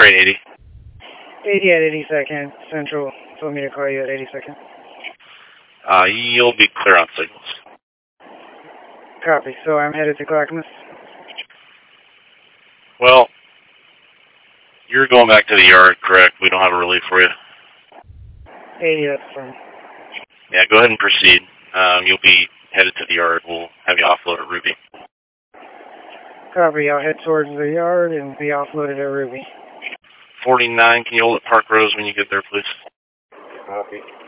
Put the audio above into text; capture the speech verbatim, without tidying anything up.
train eighty. eighty at eighty-second. Central told me to call you at eighty-second. Uh, you'll be clear on signals. Copy. So I'm headed to Clackamas? Well, you're going back to the yard, correct? We don't have a relief for you. eighty, that's fine. Yeah, go ahead and proceed. Um, you'll be headed to the yard. We'll have you offload at Ruby. Copy. I'll head towards the yard and be offloaded at Ruby. forty-nine, can you hold at Park Rose when you get there, please? Copy.